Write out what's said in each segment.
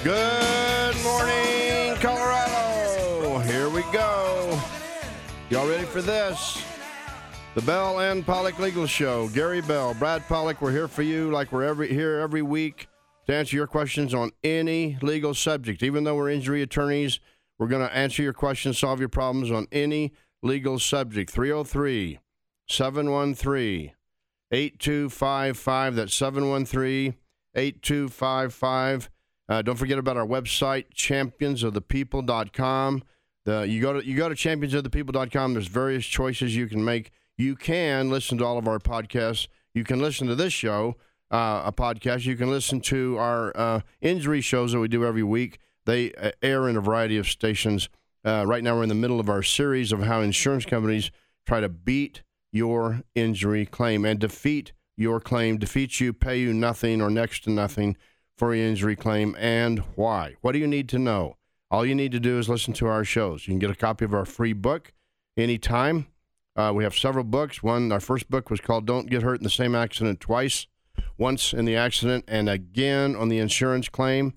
Good morning, Colorado. Here we go. Y'all ready for this? The Bell and Pollock Legal Show. Gary Bell, Brad Pollock, we're here for you like we're here every week to answer your questions on any legal subject. Even though we're injury attorneys, we're going to answer your questions, solve your problems on any legal subject. 303-713-8255. That's 713-8255. Don't forget about our website, championsofthepeople.com. You go to championsofthepeople.com. There's various choices you can make. You can listen to all of our podcasts. You can listen to this show, a podcast. You can listen to our injury shows that we do every week. They air in a variety of stations. Right now we're in the middle of our series of how insurance companies try to beat your injury claim and defeat your claim, defeat you, pay you nothing or next to nothing for your injury claim, and why. What do you need to know? All you need to do is listen to our shows. You can get a copy of our free book anytime. We have several books. Our first book was called Don't Get Hurt in the Same Accident Twice, once in the accident and again on the insurance claim.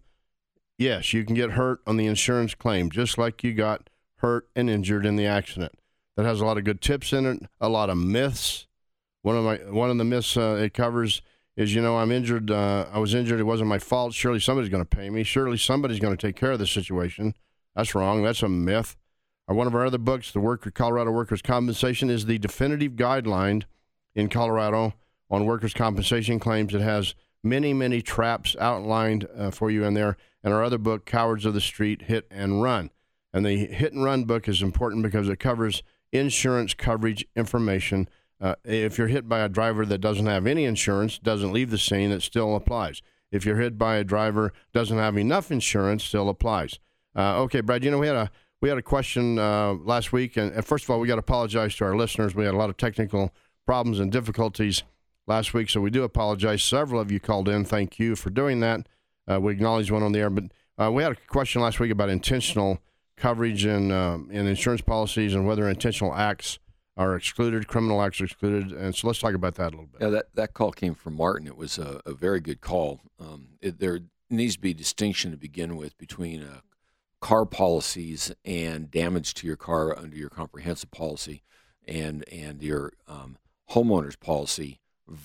Yes, you can get hurt on the insurance claim, just like you got hurt and injured in the accident. That has a lot of good tips in it, a lot of myths. One of the myths it covers is, I'm injured. I was injured. It wasn't my fault. Surely somebody's going to pay me. Surely somebody's going to take care of this situation. That's wrong. That's a myth. One of our other books, the Colorado Workers' Compensation, is the definitive guideline in Colorado on workers' compensation claims. It has many, many traps outlined for you in there. And our other book, Cowards of the Street, Hit and Run. And the Hit and Run book is important because it covers insurance coverage information. If you're hit by a driver that doesn't have any insurance, doesn't leave the scene, it still applies. If you're hit by a driver doesn't have enough insurance, still applies. Okay, Brad, we had a question last week, and first of all, we got to apologize to our listeners. We had a lot of technical problems and difficulties last week, so we do apologize. Several of you called in. Thank you for doing that. We acknowledge one on the air, but we had a question last week about intentional coverage in insurance policies and whether intentional acts are excluded, criminal acts are excluded, and so let's talk about that a little bit. Yeah, that call came from Martin. It was a very good call. There needs to be a distinction to begin with between car policies and damage to your car under your comprehensive policy and your homeowner's policy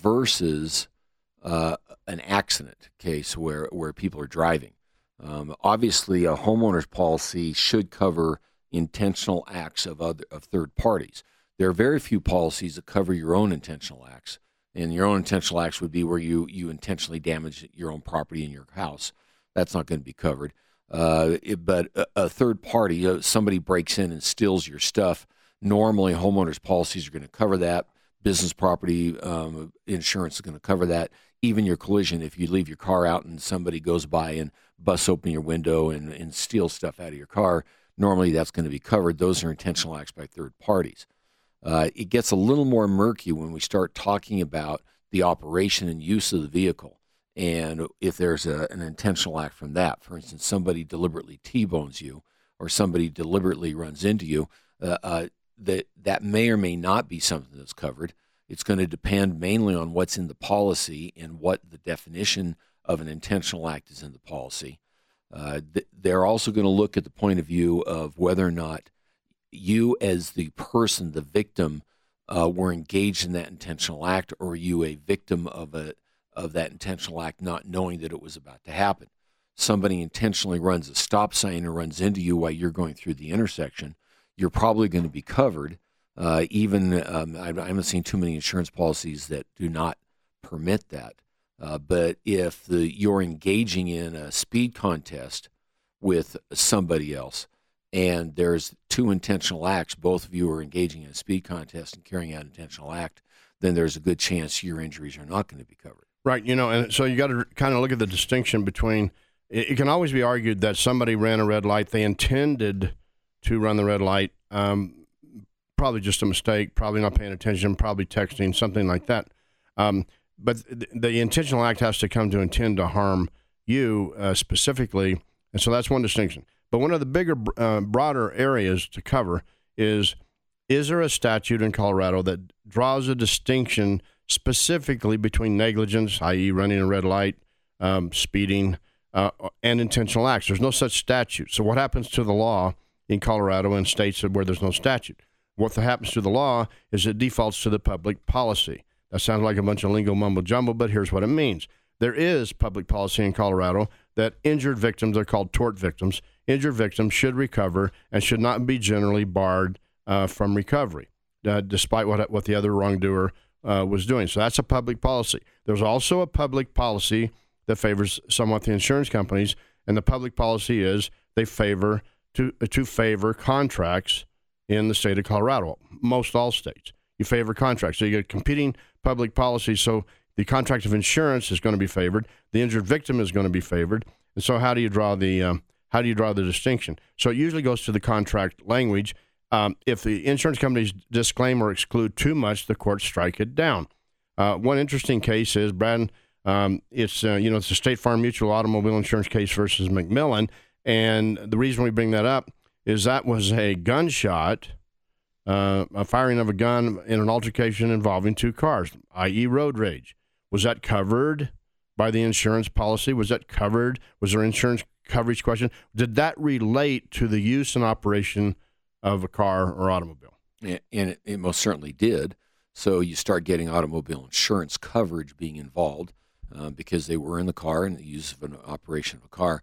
versus an accident case where people are driving. Obviously, a homeowner's policy should cover intentional acts of third parties. There are very few policies that cover your own intentional acts, and your own intentional acts would be where you intentionally damage your own property in your house. That's not going to be covered. But a third party, somebody breaks in and steals your stuff, normally homeowners policies are going to cover that. Business property insurance is going to cover that. Even your collision, if you leave your car out and somebody goes by and busts open your window and steals stuff out of your car, normally that's going to be covered. Those are intentional acts by third parties. It gets a little more murky when we start talking about the operation and use of the vehicle. And if there's an intentional act from that, for instance, somebody deliberately T-bones you or somebody deliberately runs into you, that may or may not be something that's covered. It's going to depend mainly on what's in the policy and what the definition of an intentional act is in the policy. They're also going to look at the point of view of whether or not you as the person, the victim, were engaged in that intentional act, or are you a victim of that intentional act not knowing that it was about to happen. Somebody intentionally runs a stop sign or runs into you while you're going through the intersection, you're probably going to be covered. I haven't seen too many insurance policies that do not permit that. But if you're engaging in a speed contest with somebody else and there's two intentional acts, both of you are engaging in a speed contest and carrying out an intentional act, then there's a good chance your injuries are not going to be covered. Right, and so you got to kind of look at the distinction between, it can always be argued that somebody ran a red light, they intended to run the red light, probably just a mistake, probably not paying attention, probably texting, something like that. But the intentional act has to come to intend to harm you specifically, and so that's one distinction. But one of the bigger, broader areas to cover is there a statute in Colorado that draws a distinction specifically between negligence, i.e. running a red light, speeding, and intentional acts. There's no such statute. So what happens to the law in Colorado and states where there's no statute? What happens to the law is it defaults to the public policy. That sounds like a bunch of lingo mumbo jumbo, but here's what it means. There is public policy in Colorado that injured victims, they're called tort victims, injured victims should recover and should not be generally barred from recovery, despite what the other wrongdoer was doing. So that's a public policy. There's also a public policy that favors somewhat the insurance companies, and the public policy is they favor to favor contracts in the state of Colorado. Most all states, you favor contracts. So you get competing public policies. So the contract of insurance is going to be favored. The injured victim is going to be favored. And so how do you draw the distinction? So it usually goes to the contract language. If the insurance companies disclaim or exclude too much, the courts strike it down. One interesting case is, Brad, it's a State Farm Mutual automobile insurance case versus McMillan. And the reason we bring that up is that was a gunshot, a firing of a gun in an altercation involving two cars, i.e. road rage. Was that covered by the insurance policy? Was that covered? Was there insurance coverage question? Did that relate to the use and operation of a car or automobile? And it most certainly did. So you start getting automobile insurance coverage being involved because they were in the car and the use of an operation of a car.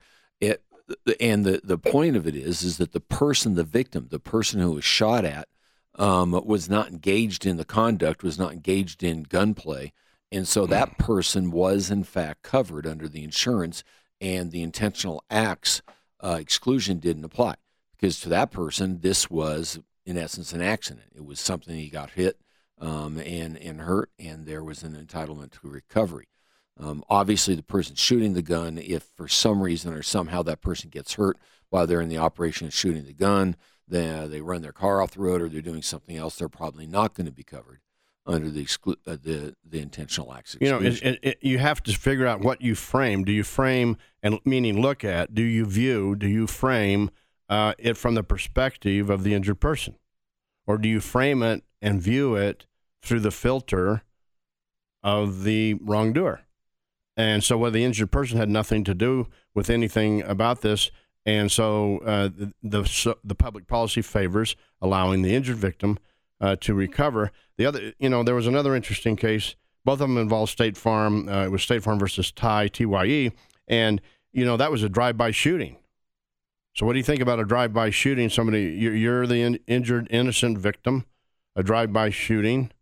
And the point of it is that the person, the victim, the person who was shot at was not engaged in the conduct, was not engaged in gunplay. And so that person was, in fact, covered under the insurance, and the intentional acts exclusion didn't apply because to that person, this was, in essence, an accident. It was something he got hit and hurt, and there was an entitlement to recovery. Obviously, the person shooting the gun, if for some reason or somehow that person gets hurt while they're in the operation of shooting the gun, then they run their car off the road or they're doing something else, they're probably not going to be covered under the intentional acts exclusion. You have to figure out what you frame. Do you frame, and meaning look at, do you frame it from the perspective of the injured person? Or do you frame it and view it through the filter of the wrongdoer? And so the injured person had nothing to do with anything about this, and so the public policy favors allowing the injured victim to recover. The other, there was another interesting case. Both of them involved State Farm. It was State Farm versus TYE, and that was a drive-by shooting. So what do you think about a drive-by shooting? Somebody, you're the injured innocent victim, a drive-by shooting,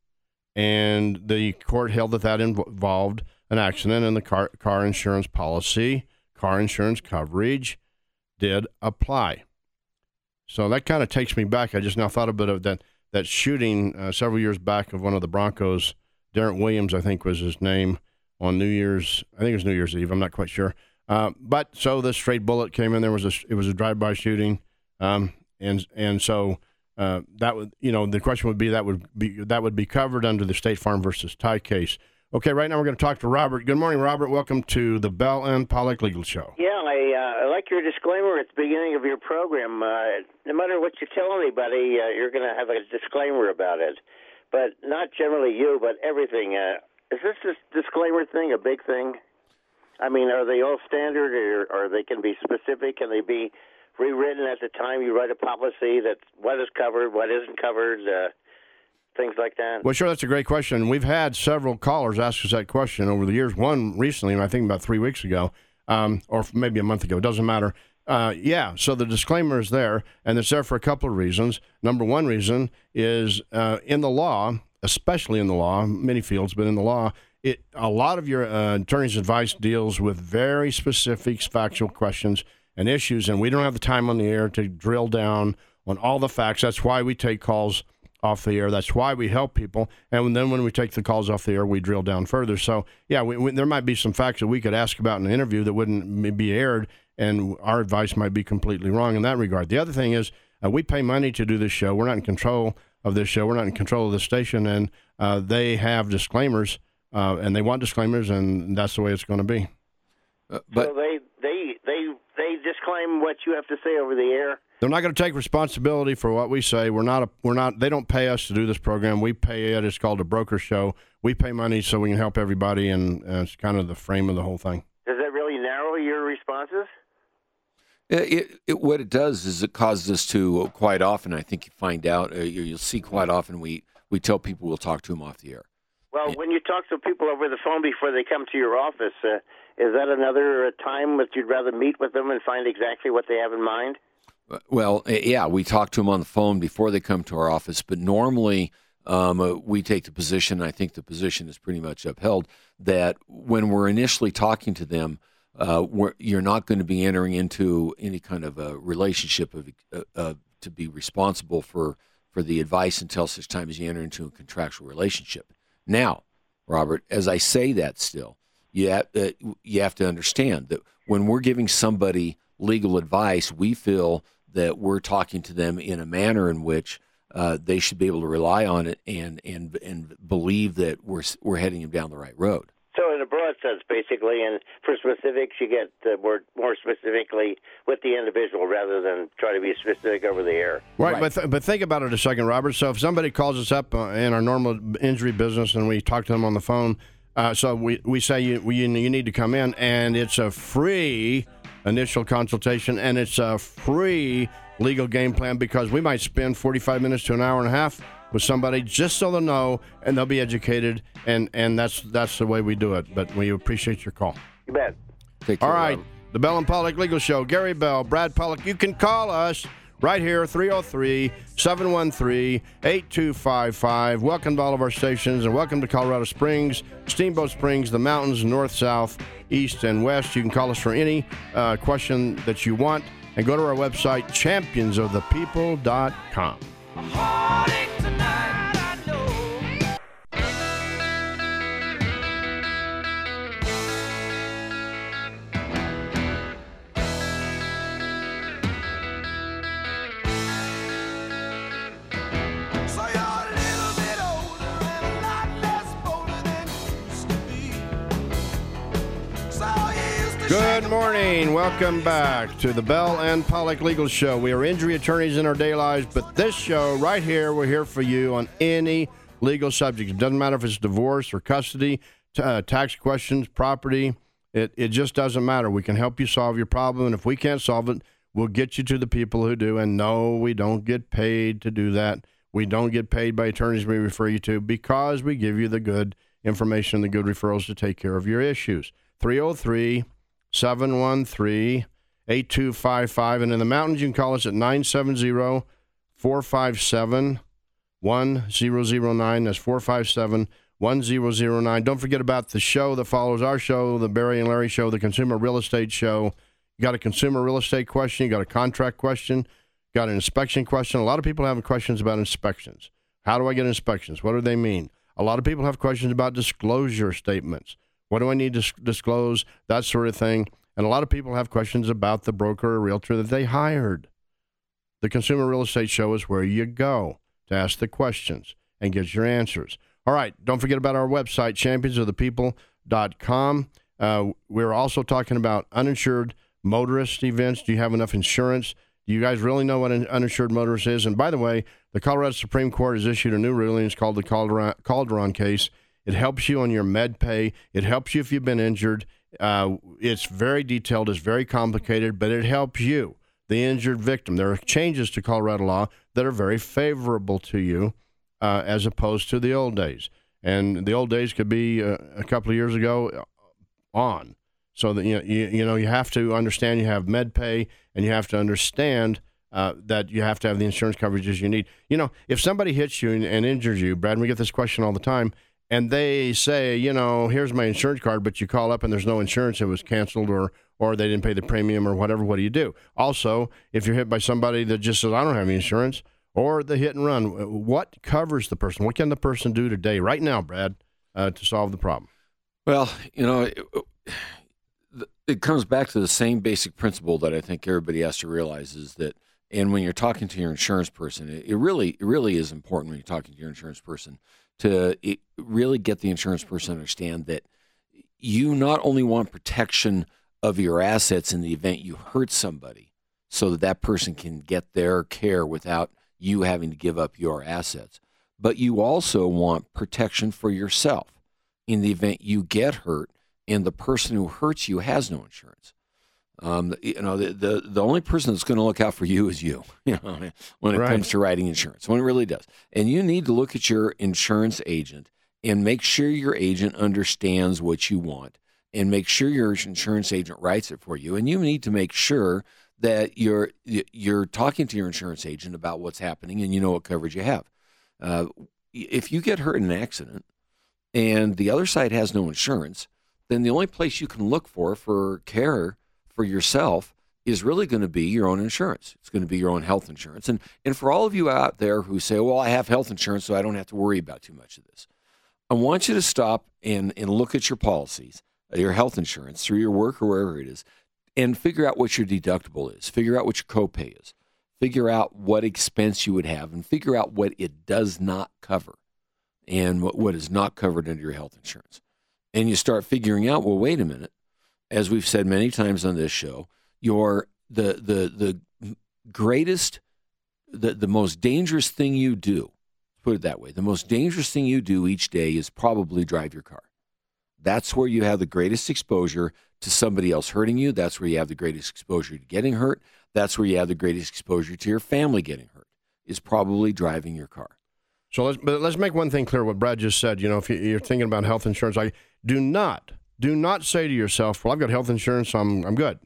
and the court held that involved an accident, and the car insurance policy, car insurance coverage did apply. So that kind of takes me back. I just now thought a bit of that shooting several years back of one of the Broncos, Darrent Williams, I think was his name, on New Year's. I think it was New Year's Eve. I'm not quite sure. But so the straight bullet came in. It was a drive-by shooting, and so that would, the question would be that would be covered under the State Farm versus Ty case. Okay, right now we're going to talk to Robert. Good morning, Robert. Welcome to the Bell and Pollock Legal Show. Yeah, I like your disclaimer at the beginning of your program. No matter what you tell anybody, you're going to have a disclaimer about it. But not generally you, but everything. Is this disclaimer thing a big thing? I mean, are they all standard, or they can be specific? Can they be rewritten at the time you write a policy that's what is covered, what isn't covered, things like that? Well, sure, that's a great question. We've had several callers ask us that question over the years. One recently, and I think about 3 weeks ago, or maybe a month ago, doesn't matter. So the disclaimer is there, and it's there for a couple of reasons. Number one reason is in the law, especially in the law, many fields, but in the law, a lot of your attorney's advice deals with very specific factual questions and issues, and we don't have the time on the air to drill down on all the facts. That's why we take calls off the air. That's why we help people, and then when we take the calls off the air, we drill down further. So, yeah, there might be some facts that we could ask about in an interview that wouldn't be aired, and our advice might be completely wrong in that regard. The other thing is we pay money to do this show. We're not in control of this show. We're not in control of the station, and they have disclaimers, and they want disclaimers, and that's the way it's going to be. But so they disclaim what you have to say over the air. They're not going to take responsibility for what we say. We're not. They don't pay us to do this program. We pay it. It's called a broker show. We pay money so we can help everybody, and it's kind of the frame of the whole thing. Does that really narrow your responsibility? responses? What it does is it causes us to quite often. I think you find out you'll see quite often. We tell people we'll talk to them off the air. Well, when you talk to people over the phone before they come to your office, is that another time that you'd rather meet with them and find exactly what they have in mind? Well, yeah, we talk to them on the phone before they come to our office, but normally we take the position, I think the position is pretty much upheld, that when we're initially talking to them, you're not going to be entering into any kind of a relationship to be responsible for the advice until such time as you enter into a contractual relationship. Now, Robert, as I say that still, you have to understand that when we're giving somebody legal advice, we feel that we're talking to them in a manner in which they should be able to rely on it and believe that we're heading them down the right road. So in a broad sense, basically, and for specifics, you get more specifically with the individual rather than try to be specific over the air. Right. But think about it a second, Robert. So if somebody calls us up in our normal injury business and we talk to them on the phone, so we say you need to come in, and it's a free initial consultation, and it's a free legal game plan because we might spend 45 minutes to an hour and a half with somebody just so they'll know and they'll be educated, and that's the way we do it. But we appreciate your call. You bet. Take care, all right, Robert. The Bell and Pollock Legal Show. Gary Bell, Brad Pollock. You can call us right here, 303-713-8255. Welcome to all of our stations, and welcome to Colorado Springs, Steamboat Springs, the mountains, north, south, east, and west. You can call us for any question that you want, and go to our website, championsofthepeople.com. Good morning. Welcome back to the Bell and Pollock Legal Show. We are injury attorneys in our day lives, but this show right here, we're here for you on any legal subject. It doesn't matter if it's divorce or custody, tax questions, property. It just doesn't matter. We can help you solve your problem, and if we can't solve it, we'll get you to the people who do. And no, we don't get paid to do that. We don't get paid by attorneys we refer you to because we give you the good information, the good referrals to take care of your issues. 303-713-8255. And in the mountains, you can call us at 970-457-1009. That's 457-1009. Don't forget about the show that follows our show, the Barry and Larry Show, the Consumer Real Estate Show. You got a consumer real estate question, you got a contract question, got an inspection question. A lot of people have questions about inspections. How do I get inspections? What do they mean? A lot of people have questions about disclosure statements. What do I need to disclose? That sort of thing. And a lot of people have questions about the broker or realtor that they hired. The Consumer Real Estate Show is where you go to ask the questions and get your answers. All right, don't forget about our website, championsofthepeople.com. We're also talking about uninsured motorist events. Do you have enough insurance? Do you guys really know what an uninsured motorist is? And by the way, the Colorado Supreme Court has issued a new ruling. It's called the Calderon case. It helps you on your med pay. It helps you if you've been injured. It's very detailed. It's very complicated, but it helps you, the injured victim. There are changes to Colorado law that are very favorable to you as opposed to the old days. And the old days could be a couple of years ago on. So that you have to understand you have med pay, and you have to understand that you have to have the insurance coverages you need. If somebody hits you and injures you, Brad, and we get this question all the time, and they say, here's my insurance card, but you call up and there's no insurance, it was canceled or they didn't pay the premium or whatever, what do you do? Also, if you're hit by somebody that just says, I don't have any insurance, or the hit and run, what covers the person? What can the person do today, right now, Brad, to solve the problem? Well, it comes back to the same basic principle that I think everybody has to realize is that, and when you're talking to your insurance person, it really is important when you're talking to your insurance person to really get the insurance person to understand that you not only want protection of your assets in the event you hurt somebody so that person can get their care without you having to give up your assets, but you also want protection for yourself in the event you get hurt and the person who hurts you has no insurance. The only person that's going to look out for you is you, when it comes to writing insurance, when it really does. And you need to look at your insurance agent and make sure your agent understands what you want and make sure your insurance agent writes it for you. And you need to make sure that you're talking to your insurance agent about what's happening and you know what coverage you have. If you get hurt in an accident and the other side has no insurance, then the only place you can look for care for yourself is really going to be your own insurance. It's going to be your own health insurance. And for all of you out there who say, well, I have health insurance, so I don't have to worry about too much of this. I want you to stop and look at your policies, your health insurance through your work or wherever it is, and figure out what your deductible is, figure out what your copay is, figure out what expense you would have, and figure out what it does not cover and what is not covered under your health insurance. And you start figuring out, well, wait a minute. As we've said many times on this show, the greatest, the most dangerous thing you do, put it that way, the most dangerous thing you do each day is probably drive your car. That's where you have the greatest exposure to somebody else hurting you. That's where you have the greatest exposure to getting hurt. That's where you have the greatest exposure to your family getting hurt, is probably driving your car. So let's make one thing clear, what Brad just said. If you're thinking about health insurance, do not say to yourself, well, I've got health insurance, so I'm good.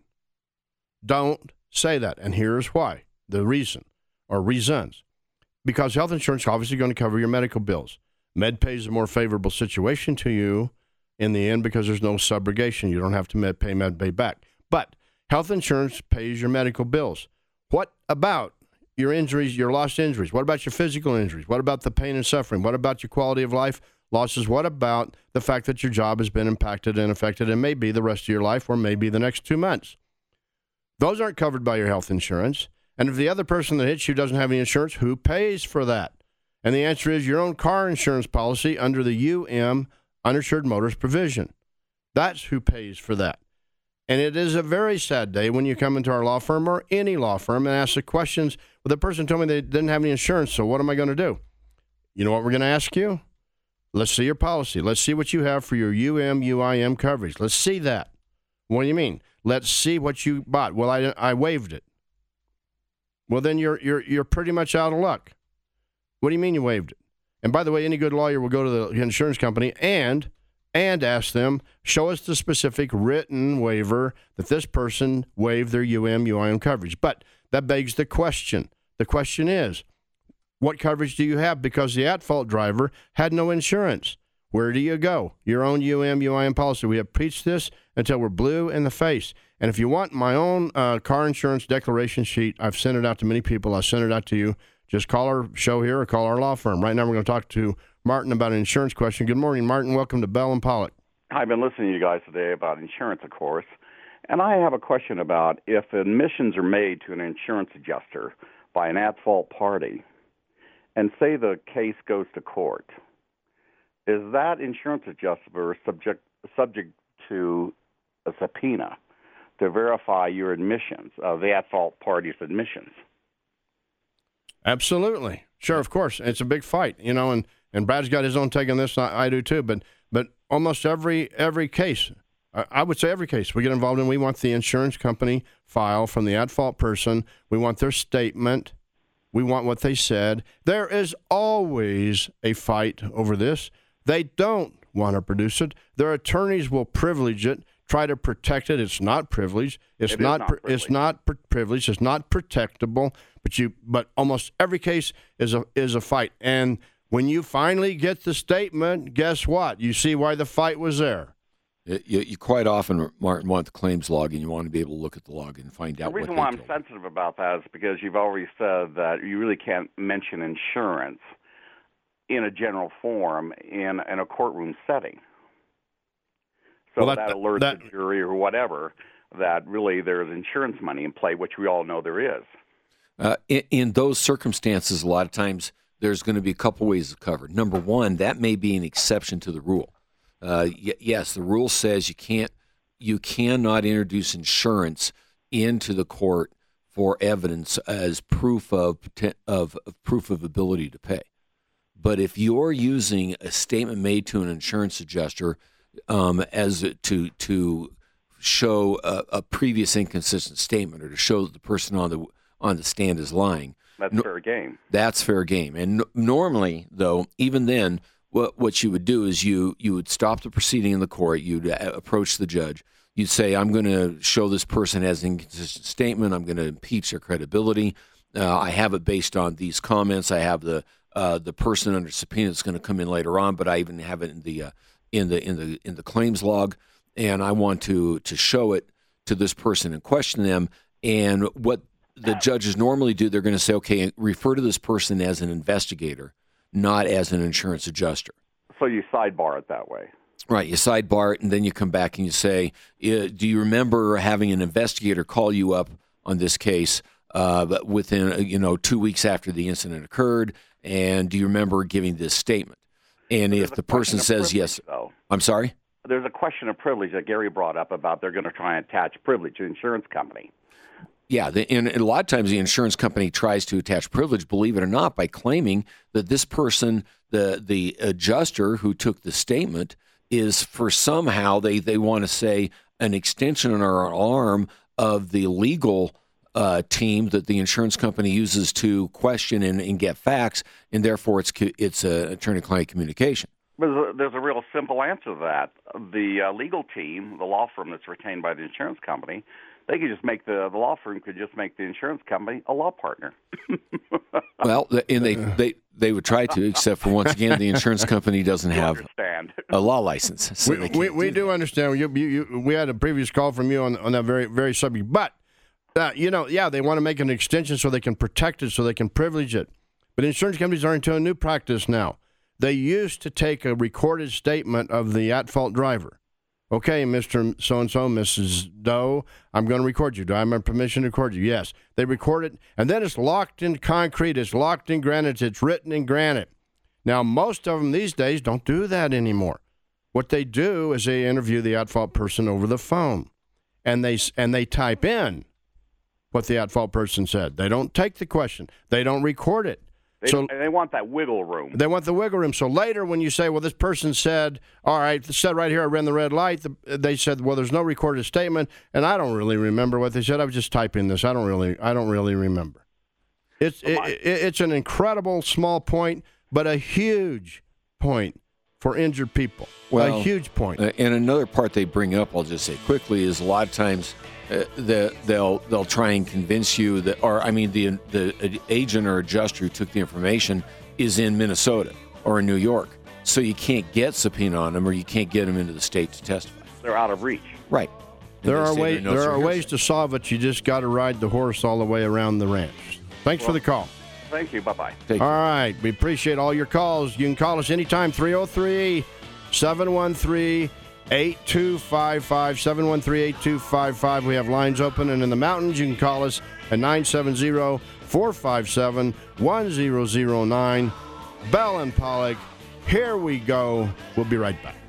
Don't say that. And here's why. The reason or reasons. Because health insurance is obviously going to cover your medical bills. MedPay is a more favorable situation to you in the end because there's no subrogation. You don't have to pay MedPay back. But health insurance pays your medical bills. What about your injuries, your lost injuries? What about your physical injuries? What about the pain and suffering? What about your quality of life losses? What about the fact that your job has been impacted and affected and maybe the rest of your life or maybe the next 2 months? Those aren't covered by your health insurance. And if the other person that hits you doesn't have any insurance, who pays for that? And the answer is your own car insurance policy under the UM, uninsured motorist provision. That's who pays for that. And it is a very sad day when you come into our law firm or any law firm and ask the questions. Well, the person told me they didn't have any insurance, so what am I going to do? You know what we're going to ask you? Let's see your policy. Let's see what you have for your UM coverage. Let's see that. What do you mean? Let's see what you bought. Well, I waived it. Well, then you're pretty much out of luck. What do you mean you waived it? And by the way, any good lawyer will go to the insurance company and ask them, show us the specific written waiver that this person waived their UM coverage. But that begs the question. The question is, what coverage do you have? Because the at-fault driver had no insurance. Where do you go? Your own UM policy. We have preached this until we're blue in the face. And if you want my own car insurance declaration sheet, I've sent it out to many people. I'll send it out to you. Just call our show here or call our law firm. Right now we're going to talk to Martin about an insurance question. Good morning, Martin. Welcome to Bell and Pollock. I've been listening to you guys today about insurance, of course. And I have a question about if admissions are made to an insurance adjuster by an at-fault party, and say the case goes to court, is that insurance adjuster subject to a subpoena to verify your admissions, the at-fault party's admissions? Absolutely. Sure, of course. It's a big fight, and Brad's got his own take on this, and I do too, but almost every case, I would say every case we get involved in, we want the insurance company file from the at-fault person. We want their statement. We want what they said. There is always a fight over this. They don't want to produce it. Their attorneys will privilege it, try to protect it. It's not privileged. It's not privileged. It's not protectable. But almost every case is a fight. And when you finally get the statement, guess what? You see why the fight was there. You quite often, Martin, want the claims log, and you want to be able to look at the log and find out what they told. The reason why I'm sensitive about that is because you've already said that you really can't mention insurance in a general form in a courtroom setting. So that alerts the jury or whatever that really there's insurance money in play, which we all know there is. In those circumstances, a lot of times there's going to be a couple ways to cover. Number one, that may be an exception to the rule. Yes, the rule says you cannot introduce insurance into the court for evidence as proof of ability to pay. But if you're using a statement made to an insurance adjuster as to show a previous inconsistent statement or to show that the person on the stand is lying. That's fair game. That's fair game. And normally, though, even then, what you would do is you would stop the proceeding in the court. You'd approach the judge. You'd say, I'm going to show this person has an inconsistent statement. I'm going to impeach their credibility. I have it based on these comments. I have the person under subpoena that's going to come in later on, but I even have it in the claims log, and I want to show it to this person and question them. And what the judges normally do, they're going to say, okay, refer to this person as an investigator, not as an insurance adjuster. So you sidebar it that way. Right, you sidebar it, and then you come back and you say, do you remember having an investigator call you up on this case within 2 weeks after the incident occurred, and do you remember giving this statement? And if the person says yes, I'm sorry? There's a question of privilege that Gary brought up about they're going to try and attach privilege to the insurance company. Yeah, and a lot of times the insurance company tries to attach privilege, believe it or not, by claiming that this person, the adjuster who took the statement, is for somehow they want to say an extension or an arm of the legal team that the insurance company uses to question and get facts, and therefore it's attorney-client communication. But there's a real simple answer to that. The legal team, the law firm that's retained by the insurance company, they could just make the law firm could just make the insurance company a law partner. Well, and they would try to, except for once again, the insurance company doesn't have a law license. So we do understand. We had a previous call from you on that very very subject, but they want to make an extension so they can protect it, so they can privilege it. But insurance companies are into a new practice now. They used to take a recorded statement of the at-fault driver. Okay, Mr. So-and-so, Mrs. Doe, I'm going to record you. Do I have my permission to record you? Yes. They record it, and then it's locked in concrete. It's locked in granite. It's written in granite. Now, most of them these days don't do that anymore. What they do is they interview the at-fault person over the phone, and they type in what the at-fault person said. They don't take the question. They don't record it. They want that wiggle room. They want the wiggle room. So later when you say, well, this person said, all right, it said right here, I ran the red light. They said, well, there's no recorded statement, and I don't really remember what they said. I was just typing this. I don't really remember. It's an incredible small point, but a huge point for injured people. Well, a huge point. And another part they bring up, I'll just say quickly, is a lot of times they'll try and convince you that, the agent or adjuster who took the information is in Minnesota or in New York, so you can't get subpoena on them or you can't get them into the state to testify. They're out of reach. Right. There are ways to solve it. You just got to ride the horse all the way around the ranch. Thanks for the call. Thank you. Bye-bye. All right. We appreciate all your calls. You can call us anytime, 303-713-8255, 713-8255. We have lines open, and in the mountains, you can call us at 970-457-1009. Bell and Pollock, here we go. We'll be right back.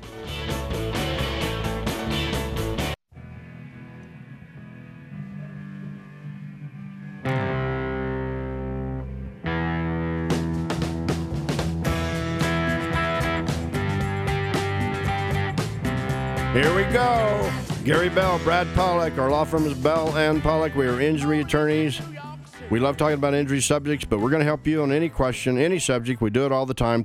Here we go. Gary Bell, Brad Pollock. Our law firm is Bell and Pollock. We are injury attorneys. We love talking about injury subjects, but we're going to help you on any question, any subject. We do it all the time.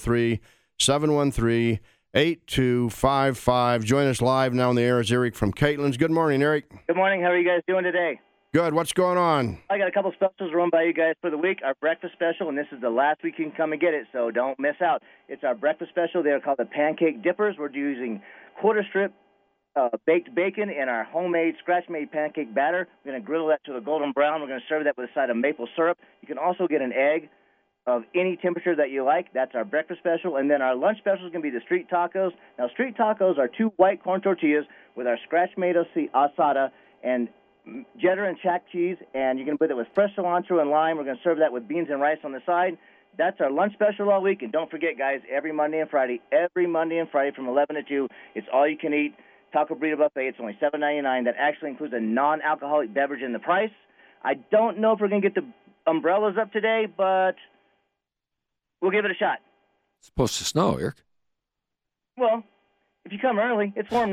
303-713-8255. Join us live now on the air is Eric from Caitlin's. Good morning, Eric. Good morning. How are you guys doing today? Good. What's going on? I got a couple specials run by you guys for the week. Our breakfast special, and this is the last week you can come and get it, so don't miss out. It's our breakfast special. They're called the Pancake Dippers. We're using quarter strip baked bacon in our homemade scratch-made pancake batter. We're going to griddle that to a golden brown. We're going to serve that with a side of maple syrup. You can also get an egg of any temperature that you like. That's our breakfast special. And then our lunch special is going to be the street tacos. Now, street tacos are 2 white corn tortillas with our scratch-made asada and cheddar and chack cheese, and you can put it with fresh cilantro and lime. We're going to serve that with beans and rice on the side. That's our lunch special all week. And don't forget, guys, every Monday and Friday from 11 to 2, it's all you can eat. Taco Burrito Buffet, it's only $7.99. That actually includes a non-alcoholic beverage in the price. I don't know if we're going to get the umbrellas up today, but we'll give it a shot. It's supposed to snow, Eric. Well, if you come early, it's warm now.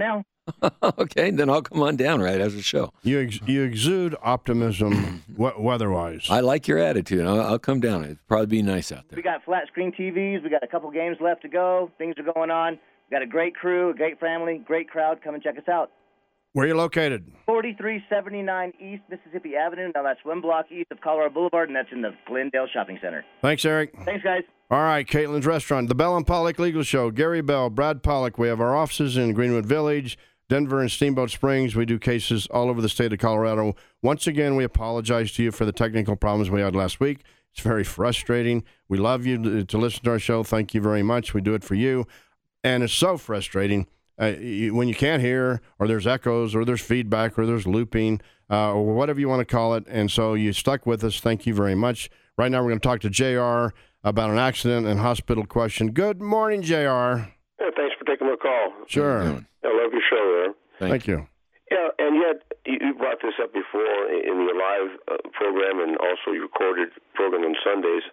Okay, then I'll come on down right after the show. You exude optimism weather-wise. I like your attitude. I'll come down. It'd probably be nice out there. We got flat screen TVs. We got a couple games left to go. Things are going on. We got a great crew, a great family, great crowd. Come and check us out. Where are you located? 4379 East Mississippi Avenue. Now that's one block east of Colorado Boulevard, and that's in the Glendale Shopping Center. Thanks, Eric. Thanks, guys. All right, Caitlin's Restaurant, the Bell and Pollock Legal Show, Gary Bell, Brad Pollock. We have our offices in Greenwood Village, Denver, and Steamboat Springs. We do cases all over the state of Colorado. Once again, we apologize to you for the technical problems we had last week. It's very frustrating. We love you to listen to our show. Thank you very much. We do it for you. And it's so frustrating when you can't hear, or there's echoes, or there's feedback, or there's looping, or whatever you want to call it. And so you stuck with us. Thank you very much. Right now we're going to talk to JR about an accident and hospital question. Good morning, JR. Yeah, thanks for taking my call. Sure. I love your show there. Thank you. Yeah, and yet you brought this up before in your live program and also your recorded program on Sundays.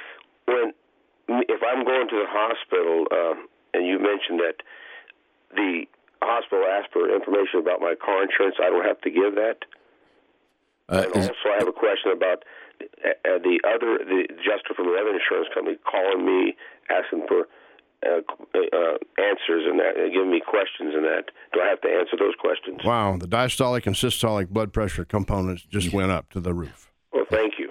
If I'm going to the hospital and you mentioned that the hospital asked for information about my car insurance, I don't have to give that. And also, I have a question about the adjuster from the other insurance company calling me, asking for answers and that, and giving me questions and that. Do I have to answer those questions? Wow, the diastolic and systolic blood pressure components just went up to the roof. Well, thank you.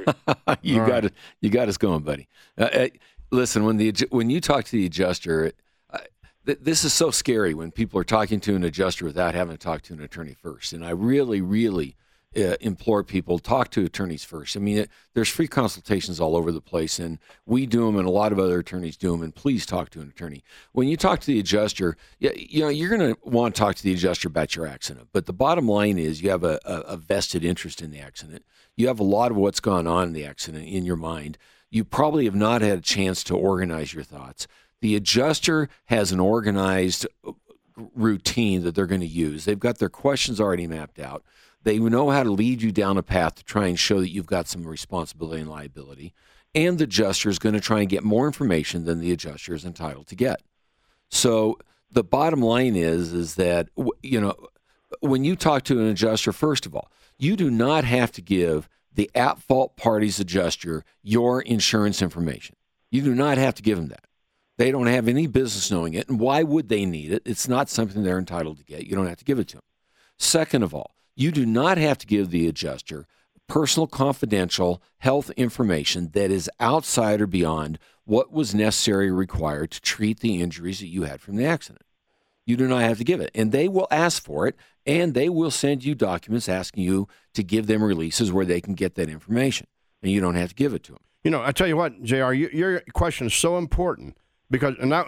You got us going, buddy. Listen, when you talk to the adjuster, this is so scary when people are talking to an adjuster without having to talk to an attorney first. And I really, really implore people, talk to attorneys first. I mean, there's free consultations all over the place, and we do them, and a lot of other attorneys do them, and please talk to an attorney. When you talk to the adjuster, you're going to want to talk to the adjuster about your accident. But the bottom line is you have a vested interest in the accident. You have a lot of what's gone on in the accident in your mind. You probably have not had a chance to organize your thoughts. The adjuster has an organized routine that they're going to use. They've got their questions already mapped out. They know how to lead you down a path to try and show that you've got some responsibility and liability. And the adjuster is going to try and get more information than the adjuster is entitled to get. So the bottom line is that, when you talk to an adjuster, first of all, you do not have to give the at-fault party's adjuster your insurance information. You do not have to give them that. They don't have any business knowing it, and why would they need it? It's not something they're entitled to get. You don't have to give it to them. Second of all, you do not have to give the adjuster personal, confidential health information that is outside or beyond what was necessary or required to treat the injuries that you had from the accident. You do not have to give it, and they will ask for it, and they will send you documents asking you to give them releases where they can get that information, and you don't have to give it to them. I tell you what, JR, your question is so important. Because now,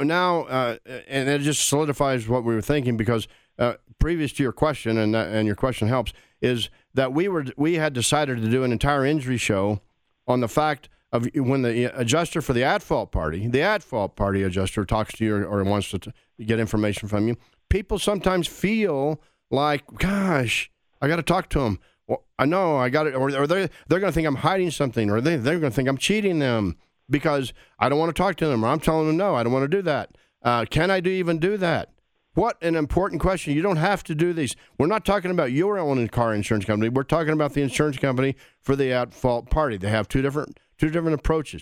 and it just solidifies what we were thinking. Because previous to your question, and your question helps, is that we had decided to do an entire injury show on the fact of when the adjuster for the at-fault party adjuster talks to you or wants to get information from you. People sometimes feel like, gosh, I got to talk to them. Well, I know I got it, or they're going to think I'm hiding something, or they're going to think I'm cheating them. Because I don't want to talk to them, or I'm telling them, no, I don't want to do that. Can I even do that? What an important question. You don't have to do these. We're not talking about your own car insurance company. We're talking about the insurance company for the at-fault party. They have two different approaches.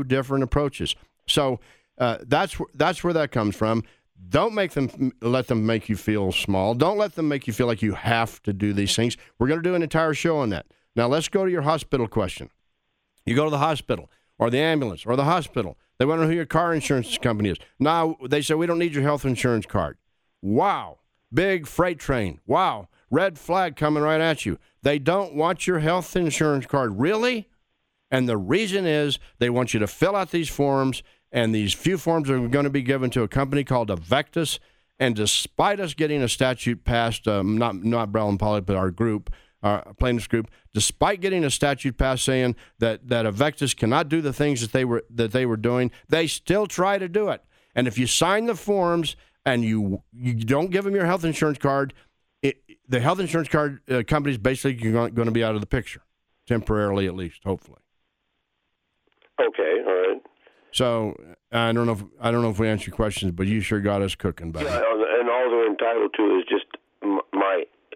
So that's where that comes from. Don't let them make you feel small. Don't let them make you feel like you have to do these things. We're going to do an entire show on that. Now let's go to your hospital question. You go to the hospital, or the ambulance, or the hospital. They want to know who your car insurance company is. Now, they say, we don't need your health insurance card. Wow. Big freight train. Wow. Red flag coming right at you. They don't want your health insurance card. Really? And the reason is they want you to fill out these forms, and these few forms are going to be given to a company called Avectus. And despite us getting a statute passed, not Bell and Pollock, but our group, our plaintiffs group, despite getting a statute passed saying that Avectus cannot do the things that they were doing, they still try to do it. And if you sign the forms and you don't give them your health insurance card, the health insurance card company is basically going to be out of the picture, temporarily at least, hopefully. Okay, all right. So I don't know if we answered your questions, but you sure got us cooking, buddy. Yeah, and all they're entitled to is just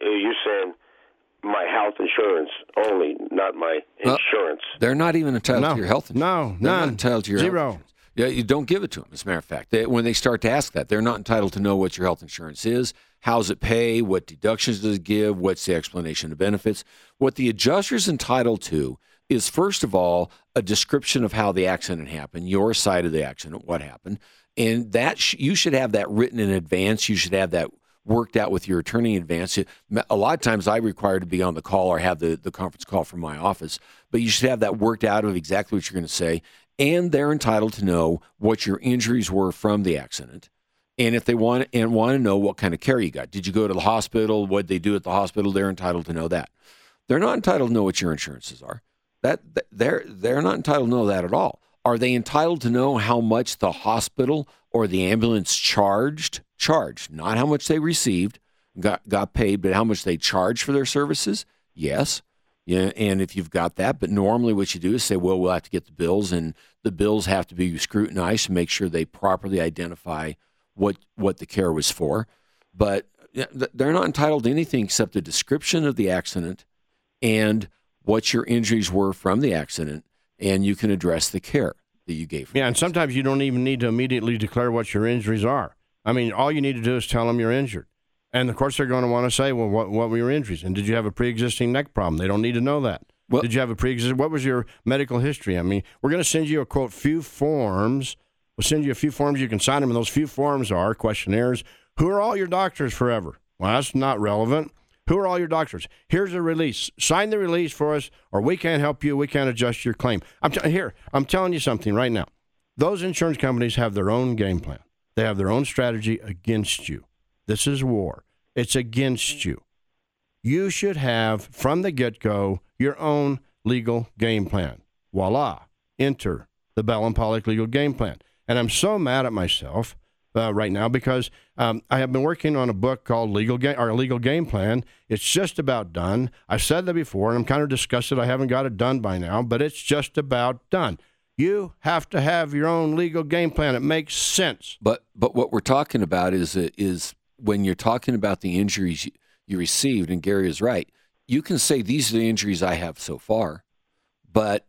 you're saying my health insurance only, not my insurance. They're not even entitled to your health insurance. No, They're none. not entitled to your Zero. health insurance. Yeah, you don't give it to them, as a matter of fact. When they start to ask that, they're not entitled to know what your health insurance is, how's it pay, what deductions does it give, what's the explanation of benefits. What the adjuster's entitled to is, first of all, a description of how the accident happened, your side of the accident, what happened. And that you should have that written in advance. You should have that worked out with your attorney in advance. A lot of times I require to be on the call or have the conference call from my office, but you should have that worked out of exactly what you're going to say. And they're entitled to know what your injuries were from the accident. And if they want to know what kind of care you got. Did you go to the hospital? What they do at the hospital? They're entitled to know that. They're not entitled to know what your insurances are. They're not entitled to know that at all. Are they entitled to know how much the hospital or the ambulance charged, not how much they received, got paid, but how much they charged for their services? Yes. Yeah, and if you've got that, but normally what you do is say, well, we'll have to get the bills, and the bills have to be scrutinized to make sure they properly identify what the care was for. But they're not entitled to anything except a description of the accident and what your injuries were from the accident, and you can address the care that you gave. Yeah, and sometimes you don't even need to immediately declare what your injuries are. I mean, all you need to do is tell them you're injured. And, of course, they're going to want to say, well, what were your injuries? And did you have a pre-existing neck problem? They don't need to know that. Well, did you have a pre-existing? What was your medical history? I mean, we're going to send you a, quote, few forms. We'll send you a few forms. You can sign them, and those few forms are questionnaires. Who are all your doctors forever? Well, that's not relevant. Who are all your doctors? Here's a release. Sign the release for us, or we can't help you. We can't adjust your claim. I'm telling you something right now. Those insurance companies have their own game plan. They have their own strategy against you. This is war. It's against you. You should have, from the get-go, your own legal game plan. Voila. Enter the Bell and Pollock legal game plan. And I'm so mad at myself right now because I have been working on a book called Legal Game Plan. It's just about done. I've said that before, and I'm kind of disgusted I haven't got it done by now, but it's just about done. You have to have your own legal game plan. It makes sense. But what we're talking about is when you're talking about the injuries you received, and Gary is right, you can say these are the injuries I have so far. But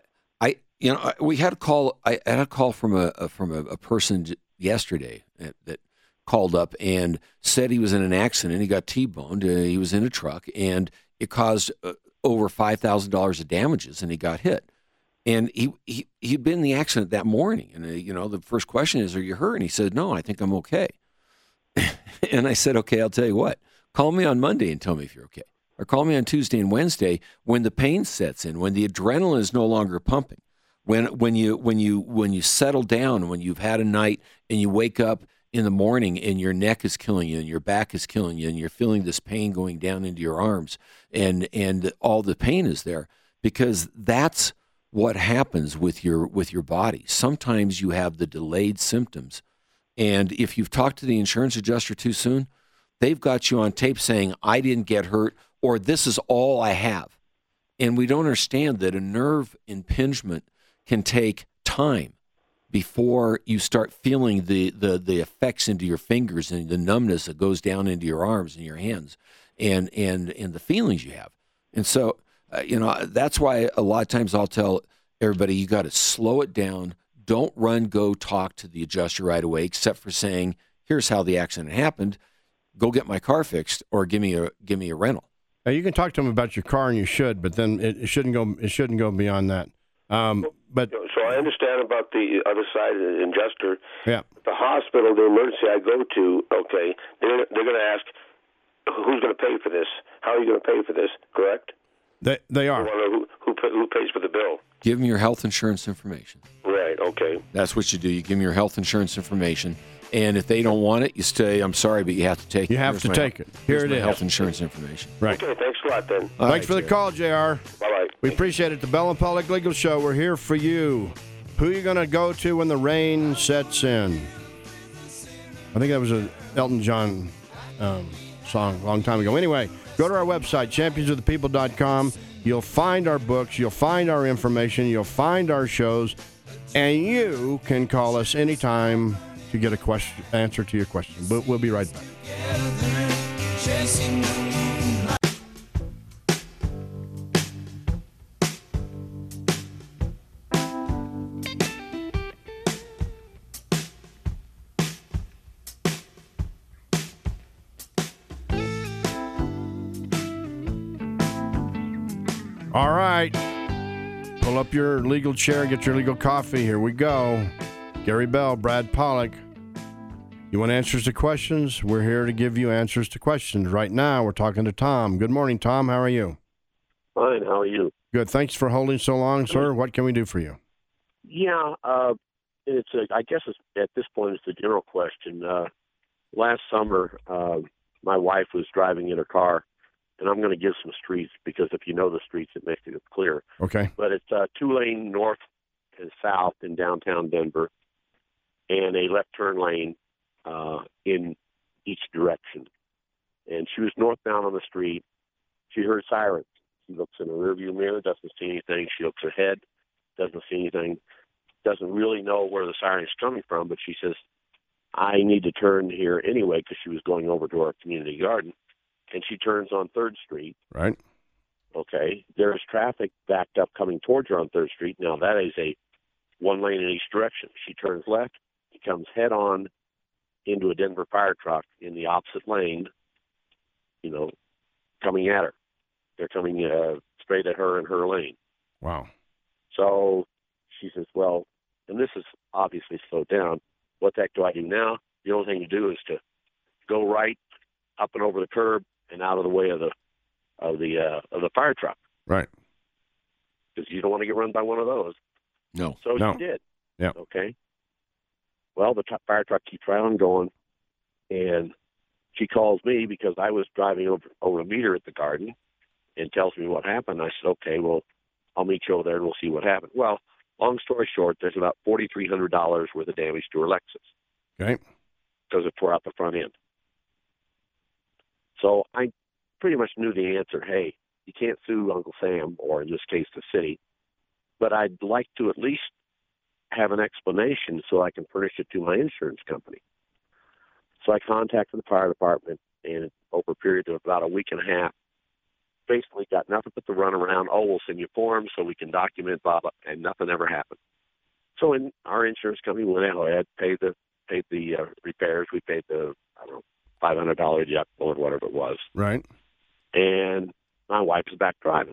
we had a call. I had a call from a person yesterday that called up and said he was in an accident. He got T-boned. He was in a truck, and it caused over $5,000 of damages, and he got hit. And he'd been in the accident that morning. And, the first question is, are you hurt? And he said, no, I think I'm okay. And I said, okay, I'll tell you what. Call me on Monday and tell me if you're okay. Or call me on Tuesday and Wednesday when the pain sets in, when the adrenaline is no longer pumping, when you settle down, when you've had a night and you wake up in the morning and your neck is killing you and your back is killing you and you're feeling this pain going down into your arms and all the pain is there, because that's what happens with your body. Sometimes you have the delayed symptoms, and if you've talked to the insurance adjuster too soon, they've got you on tape saying, I didn't get hurt, or this is all I have. And we don't understand that a nerve impingement can take time before you start feeling the effects into your fingers and the numbness that goes down into your arms and your hands and the feelings you have. And so, that's why a lot of times I'll tell everybody, you got to slow it down. Don't go talk to the adjuster right away, except for saying, here's how the accident happened. Go get my car fixed, or give me a rental. Now, you can talk to them about your car, and you should, but then it shouldn't go beyond that. But so I understand about the other side of the adjuster. Yeah. The hospital, the emergency I go to, okay, they're going to ask, who's going to pay for this? How are you going to pay for this? Correct? They are. Who pays for the bill? Give them your health insurance information. Right. Okay. That's what you do. You give them your health insurance information. And if they don't want it, you say, I'm sorry, but you have to take it. You have to take it. Here it is. Health insurance information. Right. Okay, thanks a lot, then. Thanks for the call, JR. Bye-bye. We appreciate it. The Bell and Pollock Legal Show. We're here for you. Who are you going to go to when the rain sets in? I think that was an Elton John song a long time ago. Anyway, go to our website, championsofthepeople.com. You'll find our books. You'll find our information. You'll find our shows. And you can call us anytime to get answer to your question. But we'll be right back. All right. Pull up your legal chair and get your legal coffee. Here we go. Gary Bell, Brad Pollock. You want answers to questions? We're here to give you answers to questions. Right now, we're talking to Tom. Good morning, Tom. How are you? Fine. How are you? Good. Thanks for holding so long, sir. What can we do for you? Yeah. I guess at this point, it's the general question. Last summer, my wife was driving in her car, and I'm going to give some streets because if you know the streets, it makes it clear. Okay. But it's 2-lane north and south in downtown Denver, and a left turn lane in each direction. And she was northbound on the street. She heard sirens. She looks in the rearview mirror, doesn't see anything. She looks ahead, doesn't see anything. Doesn't really know where the siren is coming from, but she says, I need to turn here anyway because she was going over to our community garden. And she turns on 3rd Street. Right. Okay. There's traffic backed up coming towards her on 3rd Street. Now, that is a 1 lane in each direction. She turns left. He comes head on into a Denver fire truck in the opposite lane, coming at her. They're coming straight at her in her lane. Wow. So she says, well, and this is obviously slowed down. What the heck do I do now? The only thing to do is to go right up and over the curb and out of the way of the fire truck. Right. Because you don't want to get run by one of those. No. So No. she did. Yeah. Okay. Well, the fire truck keeps right on going, and she calls me because I was driving over to meet her at the garden and tells me what happened. I said, okay, well, I'll meet you over there and we'll see what happened. Well, long story short, there's about $4,300 worth of damage to her Lexus. Okay. Because it tore out the front end. So I pretty much knew the answer. Hey, you can't sue Uncle Sam, or in this case, the city, but I'd like to at least have an explanation so I can furnish it to my insurance company. So I contacted the fire department, and over a period of about a week and a half, basically got nothing but the runaround. Oh, we'll send you forms so we can document, blah, blah, and nothing ever happened. So our insurance company went ahead, paid the repairs. We paid the, $500 deductible or whatever it was. Right. And my wife was back driving.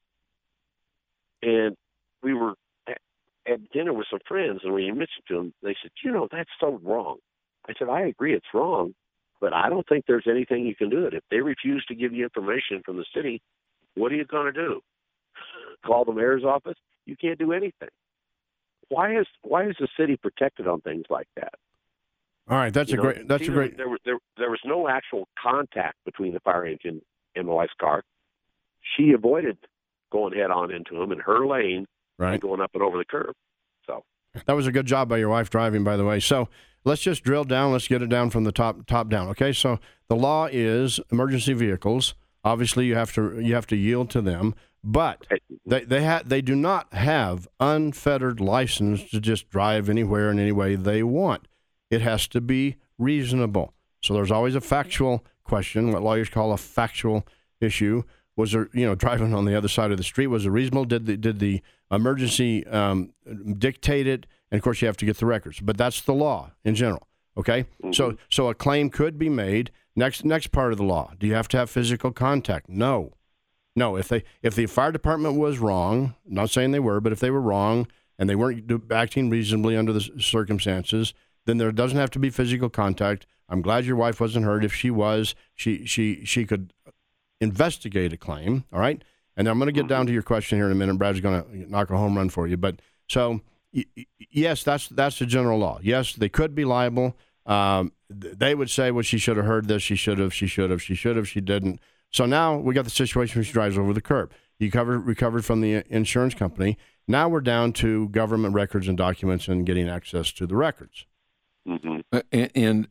And we were at dinner with some friends, and when you mentioned to them, they said, that's so wrong. I said, I agree it's wrong, but I don't think there's anything you can do it. If they refuse to give you information from the city, what are you going to do? Call the mayor's office? You can't do anything. Why is the city protected on things like that? All right, that's a great. There was no actual contact between the fire engine and my wife's car. She avoided going head on into him in her lane, right, and going up and over the curb. So that was a good job by your wife driving, by the way. So let's just drill down. Let's get it down from the top down. Okay, so the law is emergency vehicles. Obviously, you have to yield to them, but they do not have unfettered license to just drive anywhere in any way they want. It has to be reasonable. So there's always a factual question, what lawyers call a factual issue. Was there, driving on the other side of the street, was it reasonable? Did the emergency dictate it? And of course, you have to get the records. But that's the law in general. Okay, mm-hmm. So a claim could be made. Next part of the law. Do you have to have physical contact? No. If the fire department was wrong, not saying they were, but if they were wrong and they weren't acting reasonably under the circumstances, then there doesn't have to be physical contact. I'm glad your wife wasn't hurt. If she was, she could investigate a claim. All right, and I'm going to get down to your question here in a minute. Brad's going to knock a home run for you. But so yes, that's the general law. Yes, they could be liable. They would say, well, she should have heard this. She should have. She didn't. So now we got the situation where she drives over the curb. You recovered from the insurance company. Now we're down to government records and documents and getting access to the records. Mm-hmm. And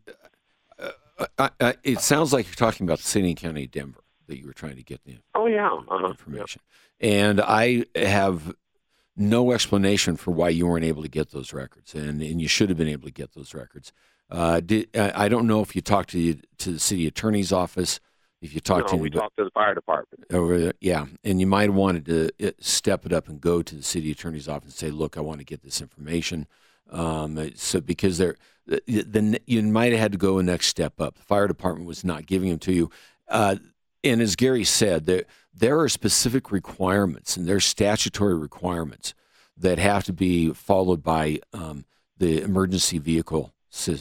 it sounds like you're talking about the city and county of Denver that you were trying to get the information. Yeah. And I have no explanation for why you weren't able to get those records, and you should have been able to get those records. I don't know if you talked to the city attorney's office. If you talked we talked to the fire department. Over there, yeah, and you might have wanted to step it up and go to the city attorney's office and say, "Look, I want to get this information." So because you might have had to go a next step up. The fire department was not giving them to you. and as Gary said, there are specific requirements and there's statutory requirements that have to be followed by the emergency vehicle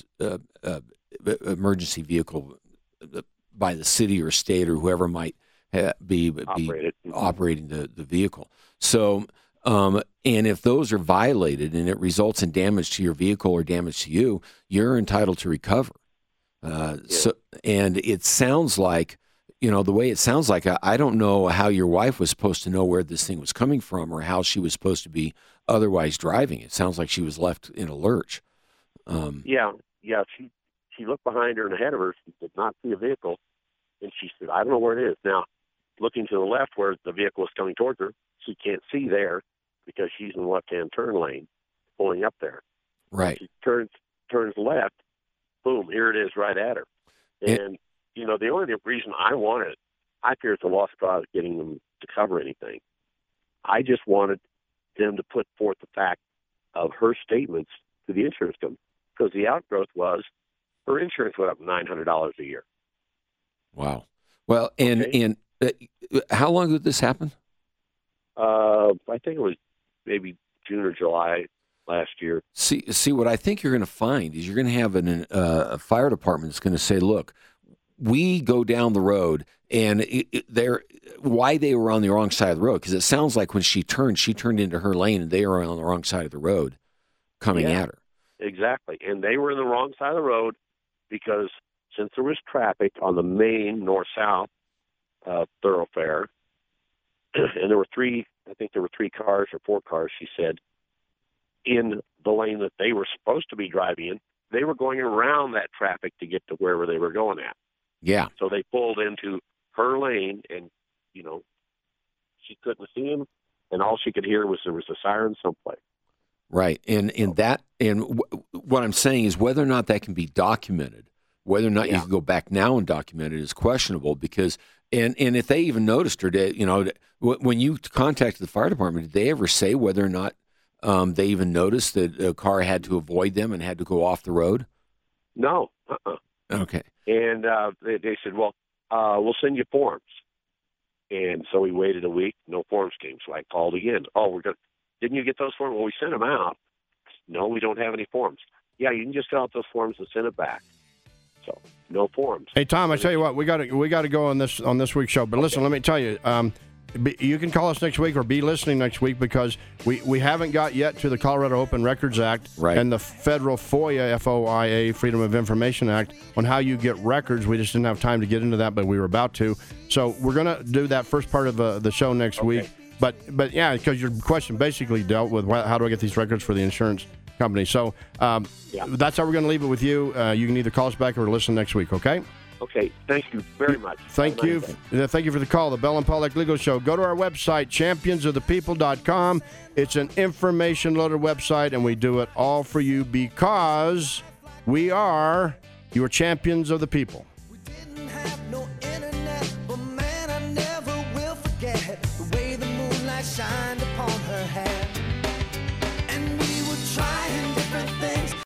by the city or state or whoever might be operating the vehicle. So, and if those are violated and it results in damage to your vehicle or damage to you, you're entitled to recover. So, and it sounds like, the way it sounds like, I don't know how your wife was supposed to know where this thing was coming from or how she was supposed to be otherwise driving. It sounds like she was left in a lurch. She looked behind her and ahead of her. She did not see a vehicle, and she said, "I don't know where it is." Now, looking to the left where the vehicle is coming towards her, she can't see there because she's in the left-hand turn lane, pulling up there. Right. She turns left. Boom! Here it is, right at her. And the only reason I wanted it, I fear it's a lost cause getting them to cover anything. I just wanted them to put forth the fact of her statements to the insurance company, because the outgrowth was her insurance went up $900 a year. Wow. Well, and how long did this happen? I think it was maybe June or July last year. See, what I think you're going to find is you're going to have a fire department that's going to say, look, we go down the road, and why they were on the wrong side of the road, because it sounds like when she turned into her lane, and they were on the wrong side of the road coming at her. Exactly, and they were in the wrong side of the road because since there was traffic on the main north-south thoroughfare, and there were three cars or four cars, she said, in the lane that they were supposed to be driving in, they were going around that traffic to get to wherever they were going at. Yeah. So they pulled into her lane, and, she couldn't see him, and all she could hear was there was a siren someplace. Right. And what I'm saying is whether or not that can be documented, whether or not you can go back now and document it is questionable, because, and if they even noticed her, when you contacted the fire department, did they ever say whether or not they even noticed that a car had to avoid them and had to go off the road? No. Okay. And they said, well, we'll send you forms. And so we waited a week. No forms came. So I called again. Didn't you get those forms? Well, we sent them out. No, we don't have any forms. Yeah, you can just fill out those forms and send it back. So no forms. Hey, Tom, I tell you what, we got to go on this week's show. But listen, let me tell you, you can call us next week or be listening next week, because we haven't got yet to the Colorado Open Records Act and the federal FOIA, F-O-I-A, Freedom of Information Act, on how you get records. We just didn't have time to get into that, but we were about to. So we're going to do that first part of the show next week. But yeah, because your question basically dealt with how do I get these records for the insurance company. So that's how we're going to leave it with you. You can either call us back or listen next week, okay? Okay, thank you very much. Thank you for the call, the Bell and Pollock Legal Show. Go to our website, championsofthepeople.com. It's an information-loaded website, and we do it all for you because we are your champions of the people. We didn't have no internet, but man, I never will forget the way the moonlight shined upon her hair.